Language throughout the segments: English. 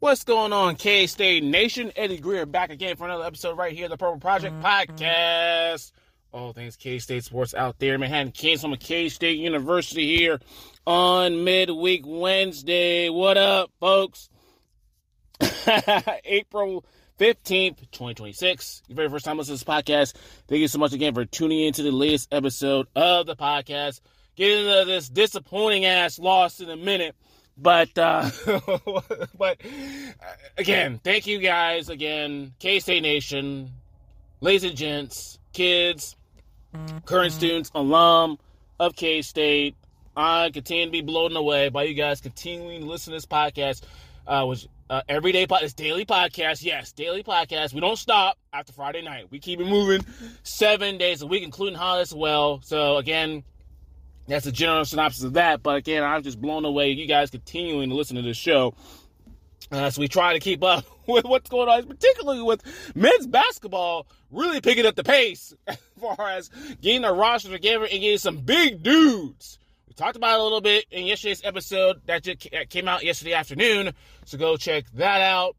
What's going on, K-State Nation? Eddie Greer back again for another episode right here, the Purple Project Podcast. All things K-State sports out there. Manhattan Kings from K-State University here on midweek Wednesday. What up, folks? April 15th, 2026. Your very first time listening to this podcast. Thank you so much again for tuning in to the latest episode of the podcast. Get into this disappointing-ass loss in a minute. But again, thank you guys again, K-State Nation, ladies and gents, kids, current students, alum of K-State. I continue to be blown away by you guys continuing to listen to this podcast, which everyday podcast, daily podcast. Yes, daily podcast. We don't stop after Friday night. We keep it moving 7 days a week, including holidays as well. So again, that's a general synopsis of that. But again, I'm just blown away. You guys continuing to listen to this show. So we try to keep up with what's going on, particularly with men's basketball really picking up the pace as far as getting a roster together and getting some big dudes. We talked about it a little bit in yesterday's episode that just came out yesterday afternoon. So go check that out.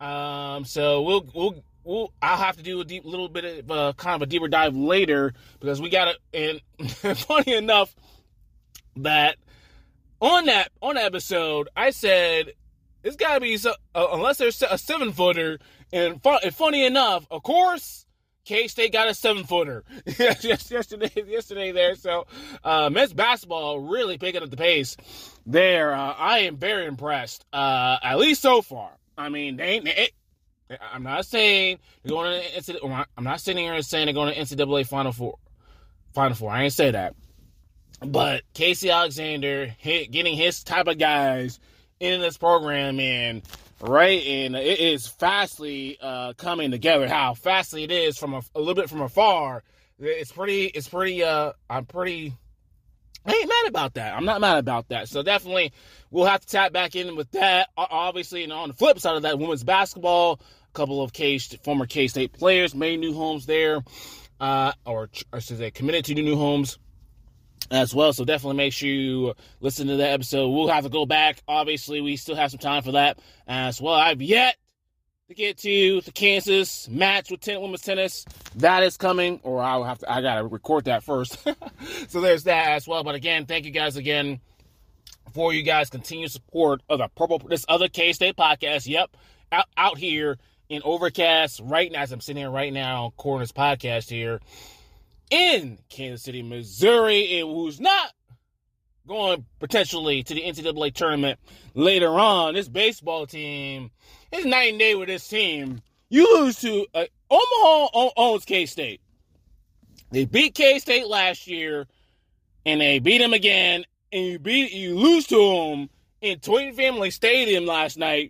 So I'll have to do a little bit of kind of a deeper dive later because we got it. And funny enough, that on that episode, I said it's got to be unless there's a 7-footer. And funny enough, of course, K-State got a 7-footer yesterday there. So men's basketball really picking up the pace there. I am very impressed, at least so far. I mean, I'm not saying they're going to I'm not sitting here and saying they're going to NCAA Final Four. I ain't say that. But Casey Alexander getting his type of guys in this program and it is fastly coming together. How fastly it is from a little bit from afar. It's pretty. I ain't mad about that. I'm not mad about that. So definitely we'll have to tap back in with that. Obviously, and on the flip side of that, women's basketball, a couple of former K-State players made new homes there, or should say committed to new homes as well. So definitely make sure you listen to that episode. We'll have to go back. Obviously, we still have some time for that as well. I've yet to get to the Kansas match with women's tennis. That is coming, or I got to record that first. So there's that as well. But again, thank you guys again for you guys' continued support of this other K-State podcast. Yep, out here in Overcast right now, as I'm sitting here right now, Corners podcast here in Kansas City, Missouri, and who's not going potentially to the NCAA tournament later on. This baseball team is night and day with this team. You lose to Omaha owns K-State. They beat K-State last year, and they beat them again, and you lose to them in Twin Family Stadium last night,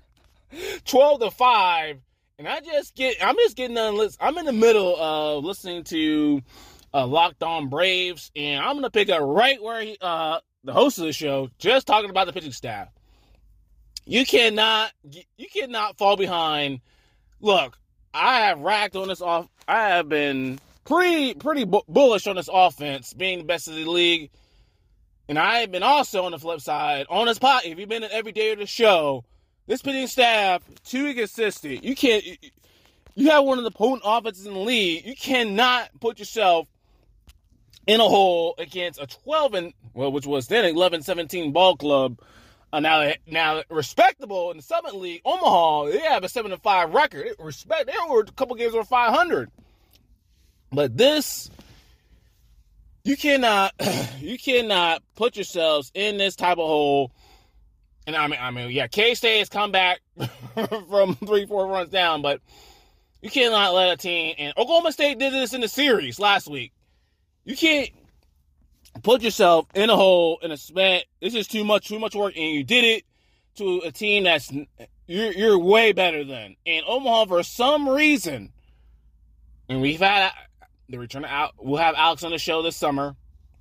12-5. And I'm just getting done. I'm in the middle of listening to Locked On Braves, and I'm gonna pick up right where the host of the show just talking about the pitching staff. You cannot fall behind. Look, I have racked on this off. I have been pretty bullish on this offense being the best of the league, and I have been also on the flip side on this pot. If you've been every day of the show. This pitching staff, too inconsistent. You have one of the potent offenses in the league. You cannot put yourself in a hole against a which was then 11-17 ball club. Now respectable in the Summit League, Omaha, they have a 7-5 record. They were a couple games over 500. But this, you cannot put yourselves in this type of hole. And I mean, yeah, K-State has come back from 3-4 runs down, but you cannot let a team, and Oklahoma State did this in the series last week. You can't put yourself in a hole in a cement. This is too much work, and you did it to a team that's you're way better than. And Omaha, for some reason, and we've had the return out. We'll have Alex on the show this summer.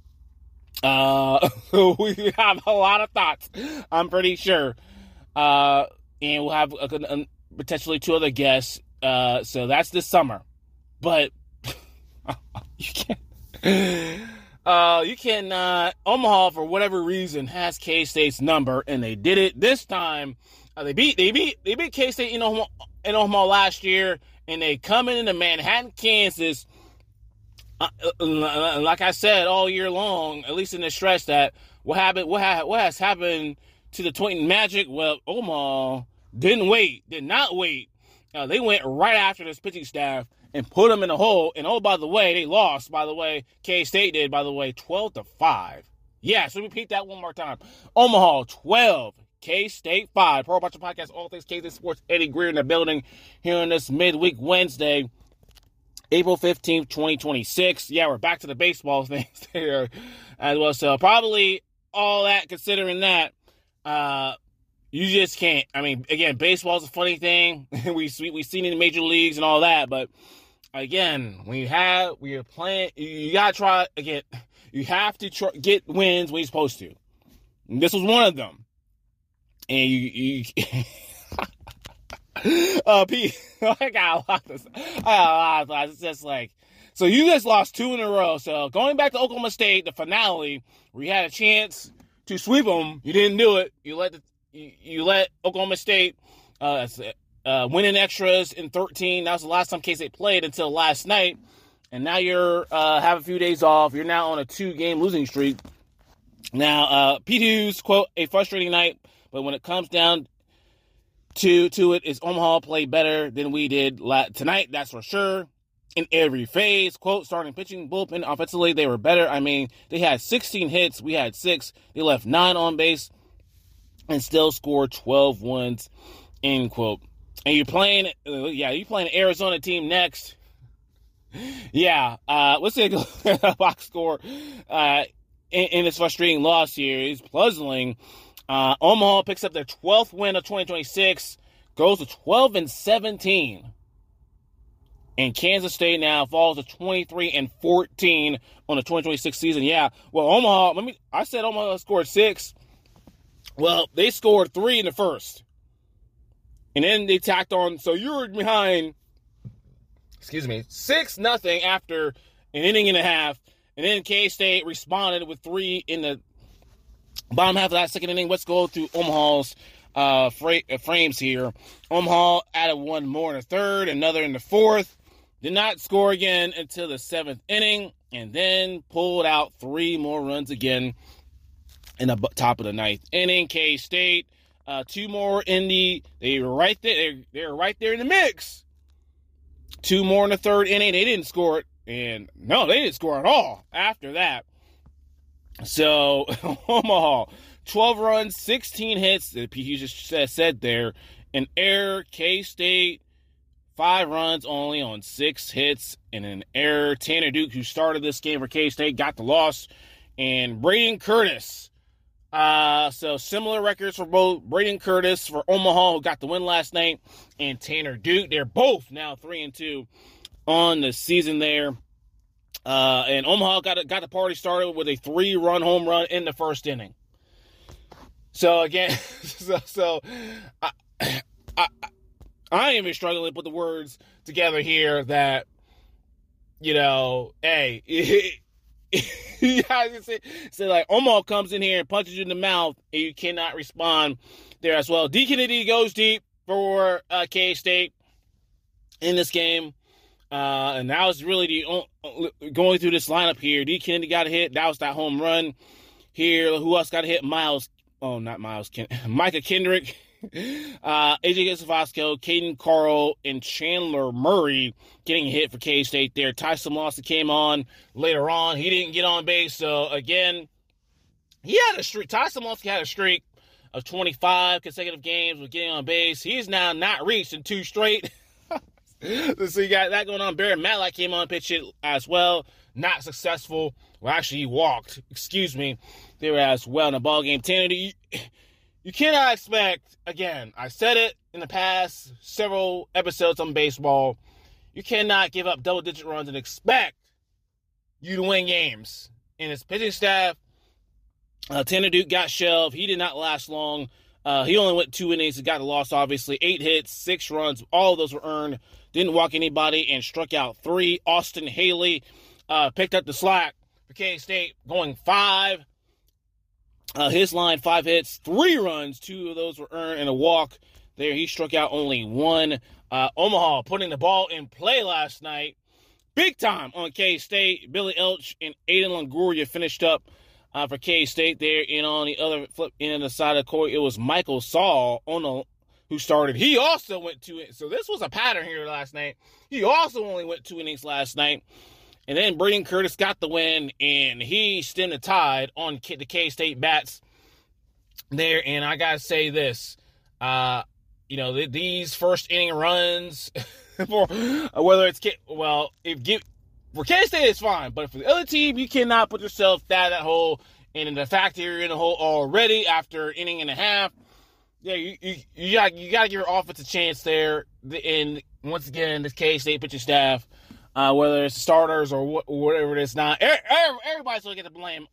We have a lot of thoughts, I'm pretty sure. And we'll have potentially 2 other guests. So that's this summer. But you cannot. Omaha, for whatever reason, has K-State's number, and they did it this time They beat K-State in Omaha last year, and they come into Manhattan, Kansas. Like I said all year long, at least in the stretch, that what has happened to the Twinton Magic? Well, Omaha did not wait. They went right after this pitching staff and put them in a hole. And oh, by the way, they lost. By the way, K-State did. By the way, 12-5. Yeah, so repeat that one more time. Omaha 12, K-State 5. Pro Watcher Podcast, all things K-State sports. Eddie Greer in the building here on this midweek Wednesday, April 15th, 2026. Yeah, we're back to the baseball things there as well. So probably all that, considering that, you just can't. I mean, again, baseball's a funny thing. We've seen it in the major leagues and all that. But again, when you're playing, you gotta try again. You have to get wins when you're supposed to. And this was one of them. And you Pete, I got a lot of thoughts. It's just like, so you just lost 2 in a row. So going back to Oklahoma State, the finale, where you had a chance to sweep them, you didn't do it. You let Oklahoma State win in extras in 13. That was the last time K-State played until last night. And now you're have a few days off. You're now on a 2-game losing streak. Now, Pete Hughes, quote, a frustrating night, but when it comes down to it, is Omaha played better than we did tonight, that's for sure. In every phase, quote, starting pitching, bullpen, offensively, they were better. I mean, they had 16 hits. We had 6. They left 9 on base and still scored 12 runs, end quote. And you're playing an Arizona team next. Yeah, let's take a look at the box score in this frustrating loss here. It's puzzling. Omaha picks up their 12th win of 2026, goes to 12-17. And Kansas State now falls to 23-14 on the 2026 season. Yeah, well, Omaha, I said Omaha scored 6. Well, they scored 3 in the first. And then they tacked on, so you were behind 6-0 after an inning and a half. And then K-State responded with 3 in the bottom half of that second inning. Let's go through Omaha's frames here. Omaha added 1 more in the third, another in the fourth. Did not score again until the 7th inning, and then pulled out 3 more runs again in the top of the 9th inning. K-State, 2 more in they were right there. They were right there in the mix. 2 more in the 3rd inning. They didn't score it, and no, they didn't score at all after that. So Omaha, 12 runs, 16 hits. The Pete just said there, an error. K-State, 5 runs only on 6 hits and an error. Tanner Duke, who started this game for K-State, got the loss. And Braden Curtis. So similar records for both Braden Curtis for Omaha, who got the win last night, and Tanner Duke. They're both now 3-2 on the season there. And Omaha got the party started with a 3-run home run in the first inning. So again, I am even struggling to put the words together here that, hey, you guys say like Omaha comes in here and punches you in the mouth and you cannot respond there as well. D. Kennedy goes deep for K-State in this game. And that was really going through this lineup here. D. Kennedy got a hit. That was that home run here. Who else got a hit? Micah Kendrick. AJ Gasavasco, Caden Carl, and Chandler Murray getting a hit for K-State there. Tyson Lawson came on later on. He didn't get on base. So, again, he had a streak. Tyson Lawson had a streak of 25 consecutive games with getting on base. He's now not reached in 2 straight. So you got that going on. Barry Matlack came on, pitch it as well. Not successful. Well, actually, he walked. There as well in the ballgame. Tanner, you cannot expect, again, I said it in the past several episodes on baseball, you cannot give up double-digit runs and expect you to win games. And his pitching staff, Tanner Duke got shelved. He did not last long. He only went 2 innings and got the loss, obviously. 8 hits, 6 runs. All of those were earned. Didn't walk anybody and struck out 3. Austin Haley picked up the slack for K-State, going 5 His line, 5 hits, 3 runs. 2 of those were earned and a walk. There, he struck out only 1. Omaha putting the ball in play last night. Big time on K-State. Billy Elch and Aiden Longoria finished up for K-State there. And on the other flip end of the side of the court, it was Michael Saul who started. He also went 2 innings. So this was a pattern here last night. He also only went 2 innings last night. And then Braden Curtis got the win, and he stemmed the tide on the K-State bats there. And I got to say this, these first inning runs, for whether it's, for K-State, it's fine. But for the other team, you cannot put yourself down that hole. And the fact that you're in the hole already after an inning and a half, yeah, you got to give your offense a chance there. And once again, this K-State pitching staff, whether it's the starters or whatever it is, not everybody's going to get the blame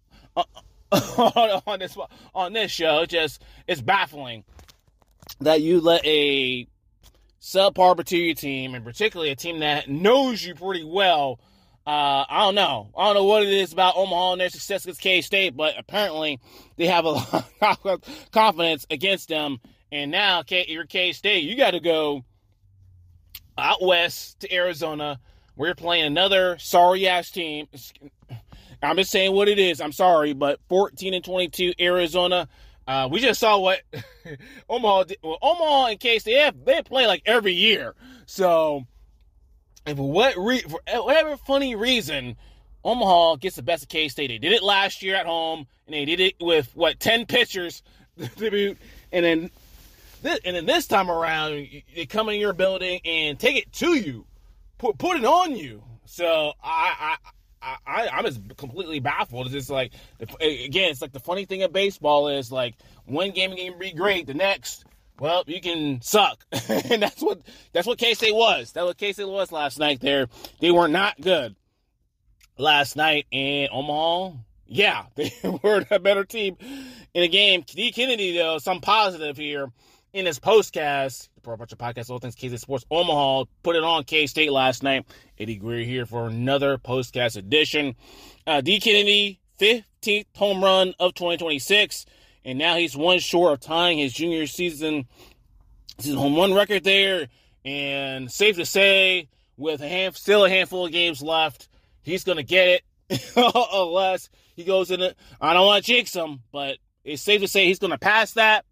on this show. It's baffling that you let a subpar Batuta team, and particularly a team that knows you pretty well. I don't know what it is about Omaha and their success against K-State, but apparently they have a lot of confidence against them. And now you're K-State. You got to go out west to Arizona. We're playing another sorry-ass team. I'm just saying what it is. I'm sorry, but 14-22 Arizona. We just saw what Omaha did. Well, Omaha and K-State, they play like every year. So, and for whatever funny reason, Omaha gets the best of K-State. They did it last year at home, and they did it with, 10 pitchers. And then this time around, they come in your building and take it to you. Put it on you. So I'm just completely baffled. It's just like, again, it's like the funny thing of baseball is like one game can be great, the next, well, you can suck. And that's what K-State was. That's what K-State was last night there. They were not good last night. And Omaha, yeah, they were a better team in the game. D. Kennedy, though, some positive here in his postcast. Pro Bunch of Podcasts, all things K-State Sports. Omaha put it on K-State last night. Eddie Greer here for another postcast edition. D. Kennedy, 15th home run of 2026, and now he's one short of tying his junior season home run record there. And safe to say, with still a handful of games left, he's going to get it unless he goes in it. I don't want to jinx him, but it's safe to say he's going to pass that.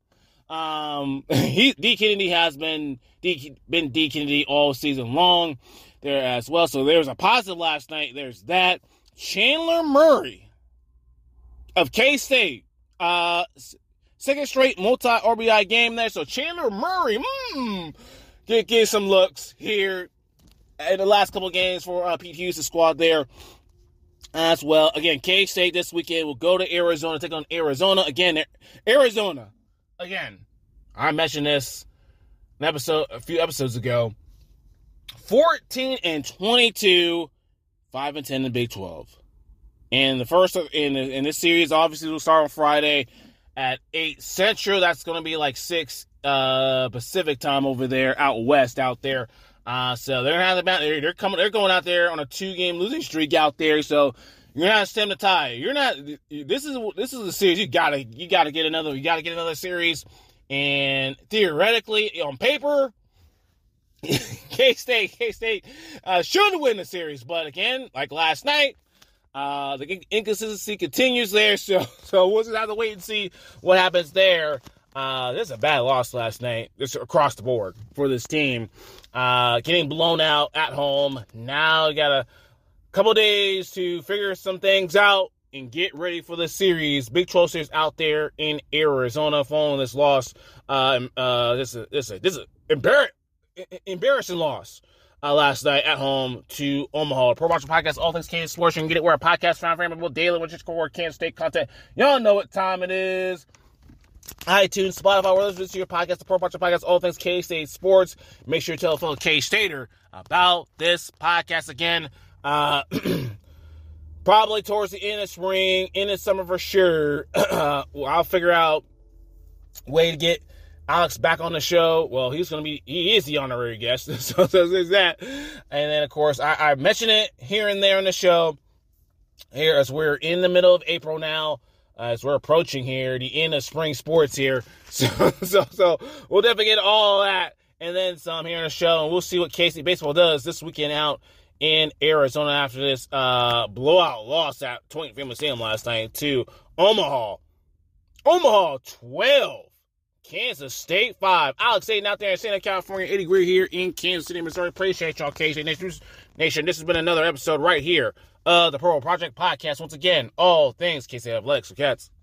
D. Kennedy has been D. Kennedy all season long there as well. So there's a positive last night. There's that. Chandler Murray of K-State, second straight multi-RBI game there. So Chandler Murray, get some looks here in the last couple of games for Pete Hughes' squad there as well. Again, K-State this weekend will go to Arizona, take on Arizona. Again, Arizona. Again, I mentioned this a few episodes ago. 14-22, 5-10 in the Big 12. And the first in this series, obviously, will start on Friday at 8 Central. That's going to be like 6 Pacific time over there, out west, out there. So they're going out there on a 2-game losing streak out there. So you're not stem the tide. You're not. This is a series. You gotta get another. You gotta get another series. And theoretically, on paper, K-State should win the series. But again, like last night, the inconsistency continues there. So we'll just have to wait and see what happens there. This is a bad loss last night. This across the board for this team. Getting blown out at home. Now you got a couple days to figure some things out and get ready for the series. Big 12 series out there in Arizona following this loss. This is embarrassing loss last night at home to Omaha. Pro Boxing Podcast, all things Kansas sports. You can get it where a podcast found available daily, which is core Kansas State content. Y'all know what time it is. iTunes, Spotify, wherever you listen to your podcast, the Pro Boxing Podcast, all things K-State sports. Make sure you tell a fellow K-Stater about this podcast again. Probably towards the end of spring, end of summer for sure. I'll figure out a way to get Alex back on the show. Well, he is the honorary guest, so there's that. And then, of course, I mention it here and there on the show. Here, as we're in the middle of April now, as we're approaching here the end of spring sports here. So we'll definitely get all that and then some here on the show, and we'll see what K-State baseball does this weekend out in Arizona after this blowout loss at 20th Family Stadium last night to Omaha. Omaha 12, Kansas State 5. Alex Aiden out there in Santa California, 80 degree here in Kansas City, Missouri. Appreciate y'all, K-State Nation. This has been another episode right here of the Pearl Project Podcast. Once again, all things K-State Athletics. So, Cats.